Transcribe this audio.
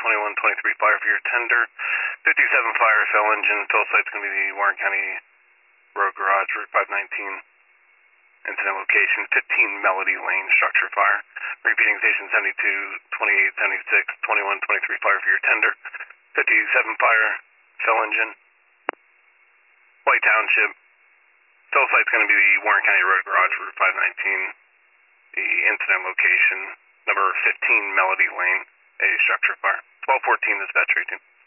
2123 fire for your tender. 57 fire, cell engine. Tow site's going to be the Warren County Road Garage, Route 519. Incident location, 15 Melody Lane, structure fire. Repeating station 72, 28, 76, 2123 fire for your tender. 57 fire, cell engine. White Township. Tow site's going to be the Warren County Road Garage, Route 519. The incident location, number 15 Melody Lane, a structure fire. 1214 dispatch 18.